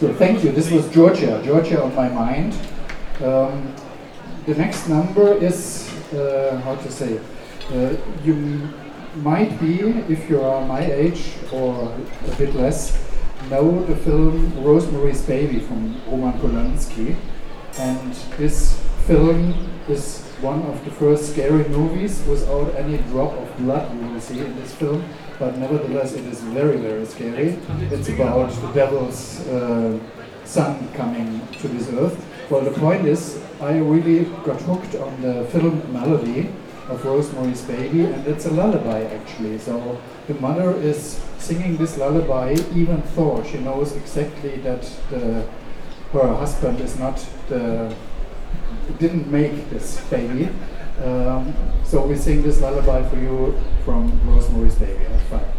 So thank you. This was Georgia. Georgia on my mind. The next number is how to say. You might be, if you are my age or a bit less, know the film Rosemary's Baby from Roman Polanski, and this film is one of the first scary movies without any drop of blood you will see in this film, but nevertheless it is very, very scary. It's about the devil's son coming to this earth. Well, the point is, I really got hooked on the film melody of Rosemary's Baby, and it's a lullaby actually. So the mother is singing this lullaby even though she knows exactly that her husband is not didn't make this baby. So we sing this lullaby for you from Rosemary's Baby. Have fun.